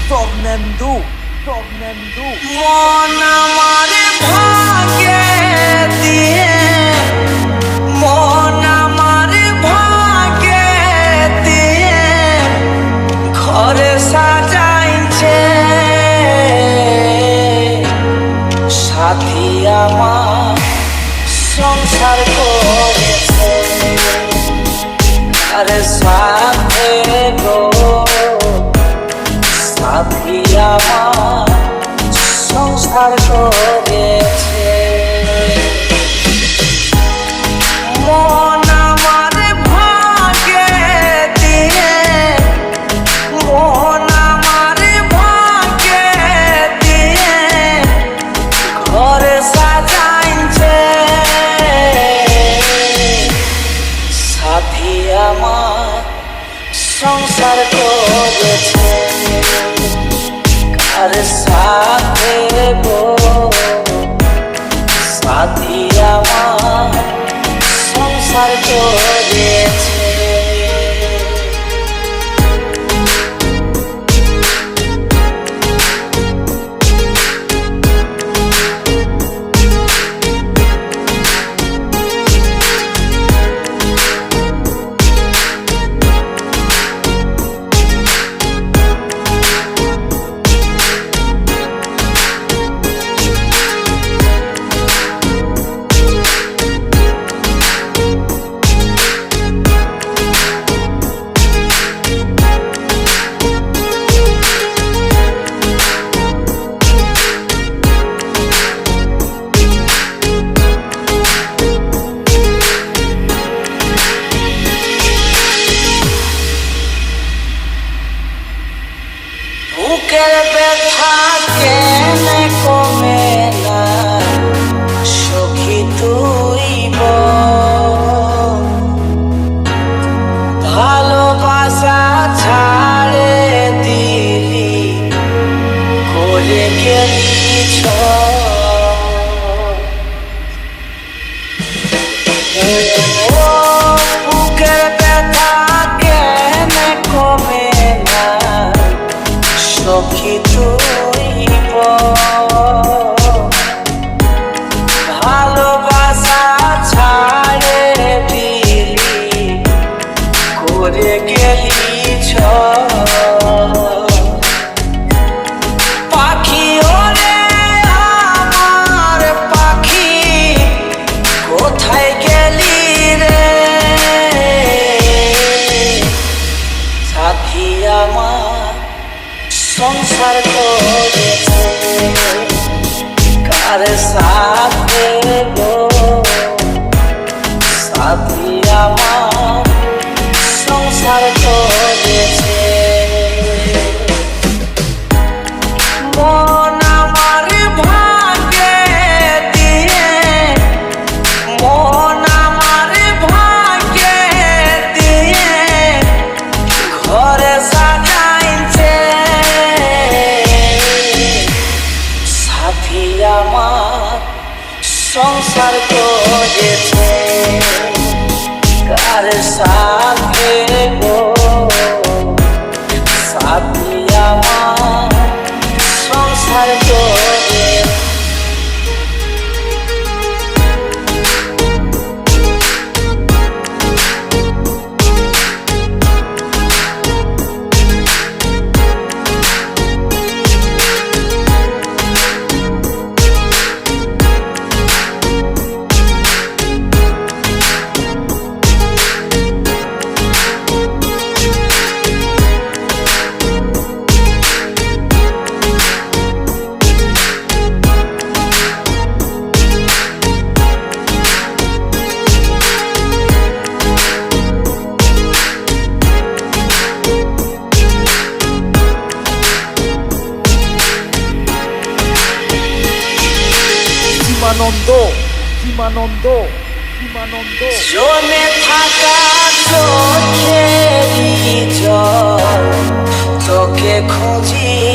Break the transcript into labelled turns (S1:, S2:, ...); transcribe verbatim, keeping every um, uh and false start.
S1: স্বর্ণেন্দু স্বর্ণেন্দু
S2: মন আমার ভাগে দিয়ে মন আমার ভাগে দিয়ে ঘরে সাজাইছে সাথী আমার সংসার করেছে আরে সাথে গো সাথী আমার সংসার করেছে মন আমার ভাগে দিয়ে মন আমার ভাগে দিয়ে ঘরে সাজাইছে সাথী আমার সংসার করেছে আর সাথে গো সাথী আমার সংসার করেছে বুকের ব্যথা কেনে কমে না সখী তুই বল ভালোবাসা ছাড়ে দিলি করে গেলি ও বুকের ব্যথা কেনে কমে না সখী তুই ভালোবাসা ছাড়ে দিলি করে গেলি পাখি ওরে আমার পাখি কোথায় গেলি রে সাথী আমার সংসার করেছে কার সাথে গো সাথী আমার সংসার করেছে মন আমার ভাগে দিয়ে মন আমার ভাগে দিয়ে ঘরে সাজাইছে সাথী আমার সংসার করেছে কার সাথে গো সাথী আমার সংসার করেছে
S1: সীমানন্দ সীমানন্দ সীমানন্দ
S2: জমে থাকা চোখেরই জল তোকে খুঁজি